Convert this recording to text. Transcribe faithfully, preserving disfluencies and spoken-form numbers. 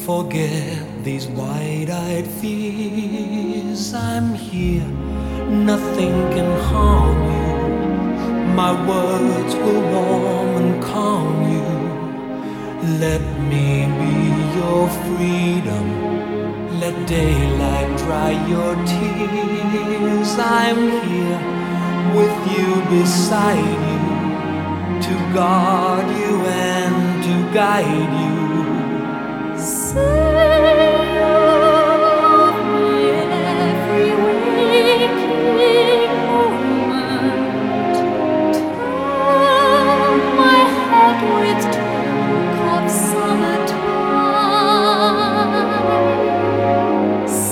Forget these wide-eyed fears. I'm here, nothing can harm you. My words will warm and calm you. Let me be your freedom. Let daylight dry your tears. I'm here with you, beside you, to guard you and to guide you. Say